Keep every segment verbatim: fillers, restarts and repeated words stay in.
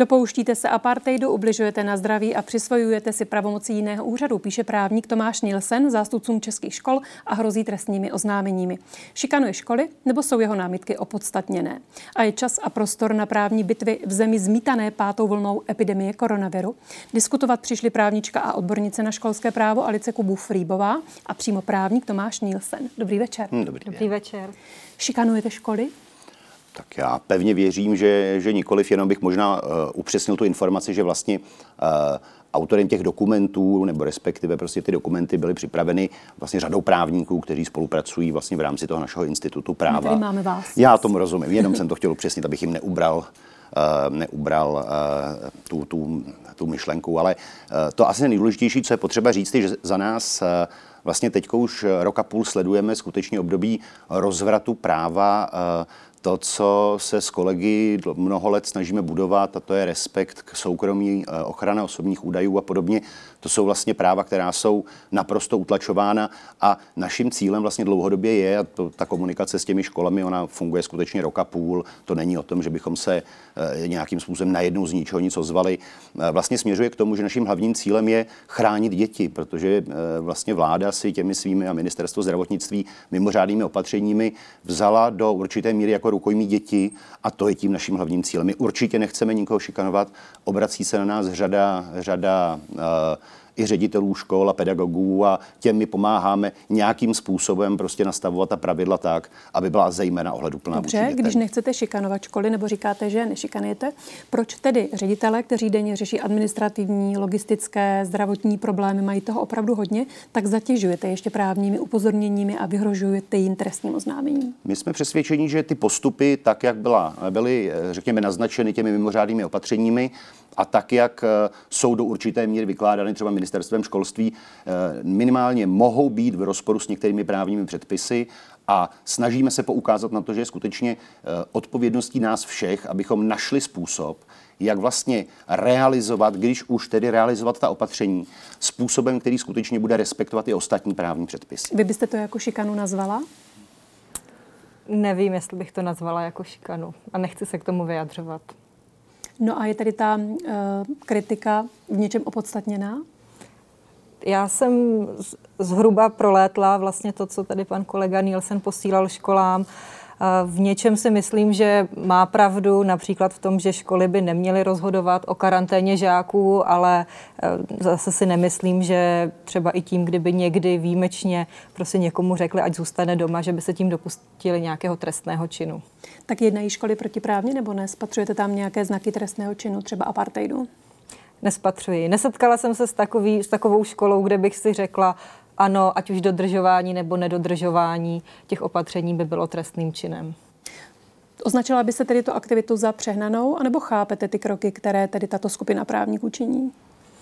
Dopouštíte se apartheidu, ubližujete na zdraví a přisvojujete si pravomoci jiného úřadu, píše právník Tomáš Nielsen zástupcům českých škol a hrozí trestními oznámeními. Šikanuje školy nebo jsou jeho námitky opodstatněné? A je čas a prostor na právní bitvy v zemi zmítané pátou vlnou epidemie koronaviru? Diskutovat přišli právnička a odbornice na školské právo Alice Kubů-Frýbová a přímo právník Tomáš Nielsen. Dobrý večer. Hmm, dobrý, dobrý večer. Šikanujete školy? Tak já pevně věřím, že, že nikoliv, jenom bych možná uh, upřesnil tu informaci, že vlastně uh, autorem těch dokumentů, nebo respektive prostě ty dokumenty byly připraveny vlastně řadou právníků, kteří spolupracují vlastně v rámci toho našeho institutu práva. My tady máme vás. Já tomu rozumím, jenom jsem to chtěl upřesnit, abych jim neubral, uh, neubral uh, tu, tu, tu myšlenku, ale uh, to asi nejdůležitější, co je potřeba říct, je, že za nás uh, vlastně teďko už rok a půl sledujeme skutečně období rozvratu práva, uh, to, co se s kolegy mnoho let snažíme budovat, a to je respekt k soukromí, ochrana osobních údajů a podobně, to jsou vlastně práva, která jsou naprosto utlačována a naším cílem vlastně dlouhodobě je, a to, ta komunikace s těmi školami, ona funguje skutečně rok a půl, to není o tom, že bychom se e, nějakým způsobem najednou z ničeho nic ozvali. E, vlastně směřuje k tomu, že naším hlavním cílem je chránit děti, protože e, vlastně vláda si těmi svými a ministerstvo zdravotnictví mimořádnými opatřeními vzala do určité míry jako rukojmí děti a to je tím naším hlavním cílem. My určitě nechceme nikoho šikanovat, obrací se na nás řada, řada uh, i ředitelů škol a pedagogů a těm my pomáháme nějakým způsobem prostě nastavovat ta pravidla tak, aby byla zejména ohleduplná vůči dětem. Dobře, když nechcete šikanovat školy nebo říkáte, že nešikanujete, proč tedy ředitelé, kteří denně řeší administrativní, logistické, zdravotní problémy, mají toho opravdu hodně, tak zatěžujete ještě právními upozorněními a vyhrožujete jim trestním oznámením? My jsme přesvědčeni, že ty postupy, tak jak byla, byly, řekněme, naznačeny těmi mimořádnými opatřeními, a tak, jak jsou do určité míry vykládány třeba ministerstvem školství, minimálně mohou být v rozporu s některými právními předpisy a snažíme se poukázat na to, že je skutečně odpovědností nás všech, abychom našli způsob, jak vlastně realizovat, když už tedy realizovat ta opatření, způsobem, který skutečně bude respektovat i ostatní právní předpisy. Vy byste to jako šikanu nazvala? Nevím, jestli bych to nazvala jako šikanu a nechci se k tomu vyjadřovat. No a je tady ta uh, kritika v něčem opodstatněná? Já jsem zhruba prolétla vlastně to, co tady pan kolega Nielsen posílal školám. V něčem si myslím, že má pravdu, například v tom, že školy by neměly rozhodovat o karanténě žáků, ale zase si nemyslím, že třeba i tím, kdyby někdy výjimečně prostě někomu řekli, ať zůstane doma, že by se tím dopustili nějakého trestného činu. Tak jednají školy protiprávně nebo ne? Spatřujete tam nějaké znaky trestného činu, třeba apartheidu? Nespatřuji. Nesetkala jsem se s, takový, s takovou školou, kde bych si řekla, ano, ať už dodržování nebo nedodržování těch opatření by bylo trestným činem. Označila by se tedy tu aktivitu za přehnanou, anebo chápete ty kroky, které tedy tato skupina právníků činí?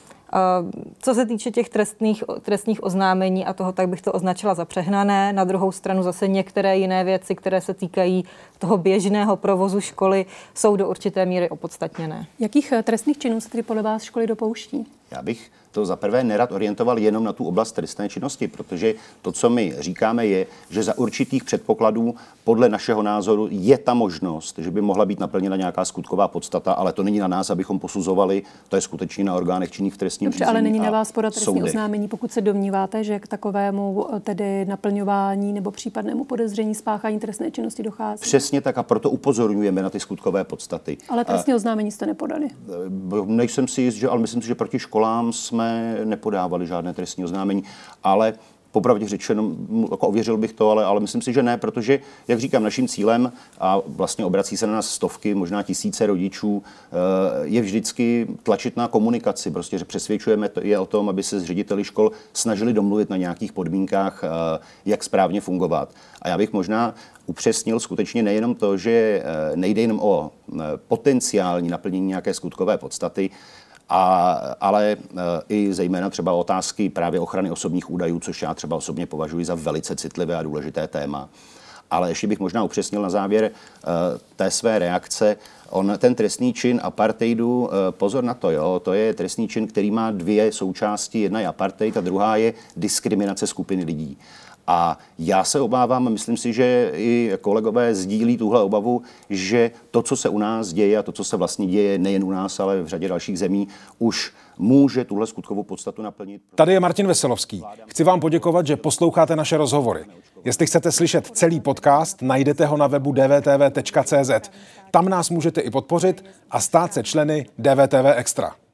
Co se týče těch trestných, trestních oznámení a toho, tak bych to označila za přehnané. Na druhou stranu zase některé jiné věci, které se týkají toho běžného provozu školy, jsou do určité míry opodstatněné. Jakých trestných činů se tedy podle vás školy dopouští? Já bych to zaprvé nerad orientoval jenom na tu oblast trestné činnosti, protože to, co my říkáme, je, že za určitých předpokladů podle našeho názoru je ta možnost, že by mohla být naplněna nějaká skutková podstata, ale to není na nás, abychom posuzovali, to je skutečně na orgánech činných v trestním řízení. Dobře, ale není na vás podat trestní oznámení, pokud se domníváte, že k takovému tedy naplňování nebo případnému podezření spáchání trestné činnosti dochází. Přesně tak a proto upozorňujeme na ty skutkové podstaty. Ale trestní oznámení jste nepodali. Nejsem si jist, že, ale myslím si, že proti školám jsme nepodávali žádné trestní oznámení, ale popravdě řečeno, jako ověřil bych to, ale, ale myslím si, že ne, protože, jak říkám, naším cílem, a vlastně obrací se na nás stovky, možná tisíce rodičů, je vždycky tlačit na komunikaci. Prostě, že přesvědčujeme je o tom, aby se s řediteli škol snažili domluvit na nějakých podmínkách, jak správně fungovat. A já bych možná upřesnil skutečně nejenom to, že nejde jenom o potenciální naplnění nějaké skutkové podstaty, A, ale e, i zejména třeba otázky právě ochrany osobních údajů, což já třeba osobně považuji za velice citlivé a důležité téma. Ale ještě bych možná upřesnil na závěr e, té své reakce. On, ten trestný čin apartheidu, e, pozor na to, jo, to je trestný čin, který má dvě součásti. Jedna je apartheid a druhá je diskriminace skupiny lidí. A já se obávám, a myslím si, že i kolegové sdílí tuhle obavu, že to, co se u nás děje a to, co se vlastně děje nejen u nás, ale v řadě dalších zemí, už může tuhle skutkovou podstatu naplnit. Tady je Martin Veselovský. Chci vám poděkovat, že posloucháte naše rozhovory. Jestli chcete slyšet celý podcast, najdete ho na webu d v t v tečka c z. Tam nás můžete i podpořit a stát se členy D V T V Extra.